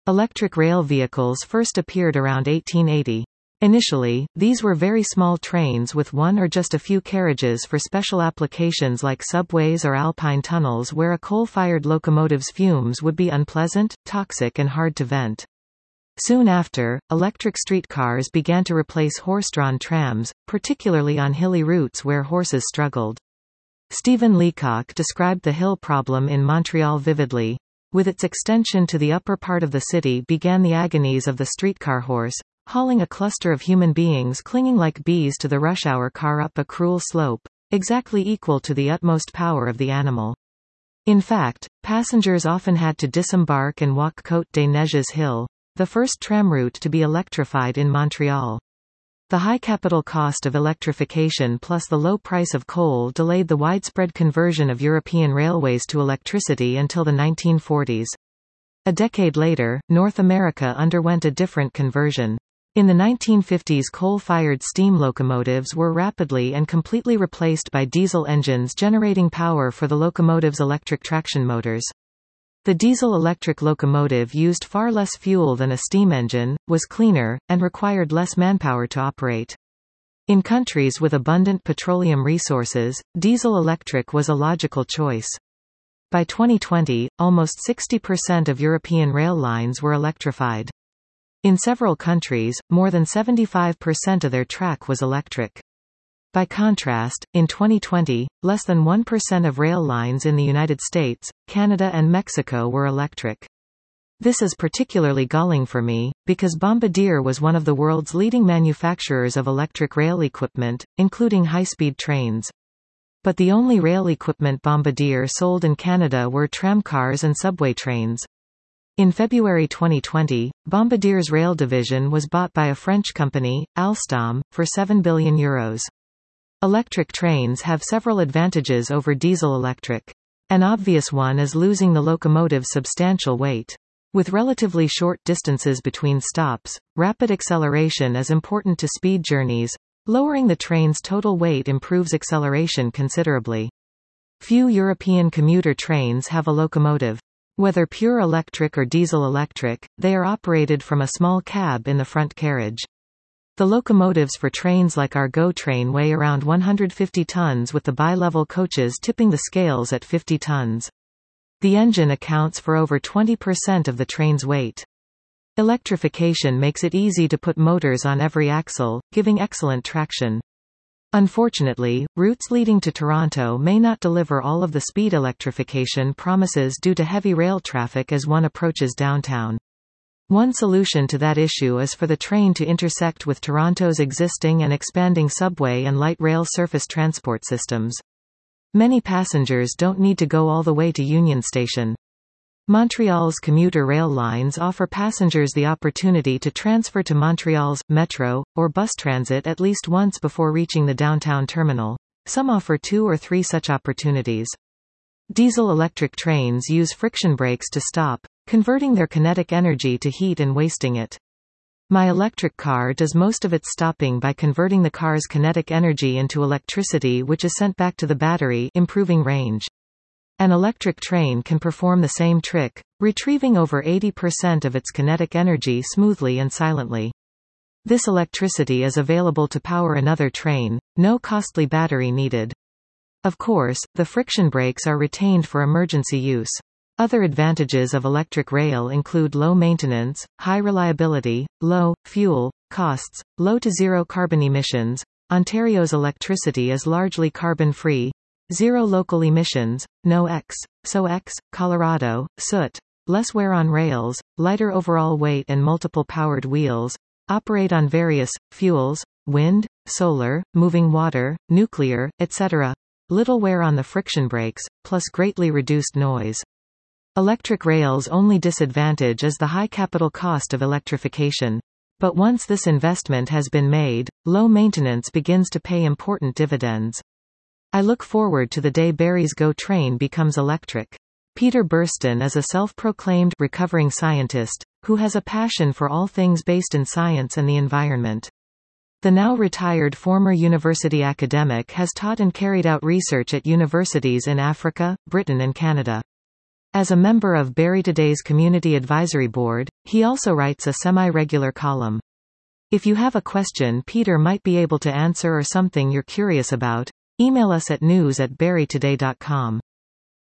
Electric rail vehicles first appeared around 1880. Initially, these were very small trains with one or just a few carriages for special applications like subways or alpine tunnels where a coal-fired locomotive's fumes would be unpleasant, toxic and hard to vent. Soon after, electric streetcars began to replace horse-drawn trams, particularly on hilly routes where horses struggled. Stephen Leacock described the hill problem in Montreal vividly. With its extension to the upper part of the city began the agonies of the streetcar horse, hauling a cluster of human beings clinging like bees to the rush-hour car up a cruel slope, exactly equal to the utmost power of the animal. In fact, passengers often had to disembark and walk Côte des Neiges Hill, the first tram route to be electrified in Montreal. The high capital cost of electrification plus the low price of coal delayed the widespread conversion of European railways to electricity until the 1940s. A decade later, North America underwent a different conversion. In the 1950s, coal-fired steam locomotives were rapidly and completely replaced by diesel engines generating power for the locomotive's electric traction motors. The diesel-electric locomotive used far less fuel than a steam engine, was cleaner, and required less manpower to operate. In countries with abundant petroleum resources, diesel-electric was a logical choice. By 2020, almost 60% of European rail lines were electrified. In several countries, more than 75% of their track was electric. By contrast, in 2020, less than 1% of rail lines in the United States, Canada and Mexico were electric. This is particularly galling for me, because Bombardier was one of the world's leading manufacturers of electric rail equipment, including high-speed trains. But the only rail equipment Bombardier sold in Canada were tramcars and subway trains. In February 2020, Bombardier's rail division was bought by a French company, Alstom, for €7 billion. Electric trains have several advantages over diesel-electric. An obvious one is losing the locomotive's substantial weight. With relatively short distances between stops, rapid acceleration is important to speed journeys. Lowering the train's total weight improves acceleration considerably. Few European commuter trains have a locomotive. Whether pure electric or diesel-electric, they are operated from a small cab in the front carriage. The locomotives for trains like our GO train weigh around 150 tons with the bi-level coaches tipping the scales at 50 tons. The engine accounts for over 20% of the train's weight. Electrification makes it easy to put motors on every axle, giving excellent traction. Unfortunately, routes leading to Toronto may not deliver all of the speed electrification promises due to heavy rail traffic as one approaches downtown. One solution to that issue is for the train to intersect with Toronto's existing and expanding subway and light rail surface transport systems. Many passengers don't need to go all the way to Union Station. Montreal's commuter rail lines offer passengers the opportunity to transfer to Montreal's metro or bus transit at least once before reaching the downtown terminal. Some offer 2 or 3 such opportunities. Diesel-electric trains use friction brakes to stop, converting their kinetic energy to heat and wasting it. My electric car does most of its stopping by converting the car's kinetic energy into electricity which is sent back to the battery, improving range. An electric train can perform the same trick, retrieving over 80% of its kinetic energy smoothly and silently. This electricity is available to power another train, no costly battery needed. Of course, the friction brakes are retained for emergency use. Other advantages of electric rail include low maintenance, high reliability, low fuel costs, low to zero carbon emissions. Ontario's electricity is largely carbon-free. Zero local emissions, no SOx, Colorado, soot, less wear on rails, lighter overall weight and multiple powered wheels, operate on various fuels, wind, solar, moving water, nuclear, etc. Little wear on the friction brakes, plus greatly reduced noise. Electric rail's only disadvantage is the high capital cost of electrification. But once this investment has been made, low maintenance begins to pay important dividends. I look forward to the day Barrie's GO train becomes electric. Peter Burston is a self-proclaimed recovering scientist, who has a passion for all things based in science and the environment. The now retired former university academic has taught and carried out research at universities in Africa, Britain and Canada. As a member of Barrie Today's Community Advisory Board, he also writes a semi-regular column. If you have a question Peter might be able to answer or something you're curious about, email us at news@barrietoday.com.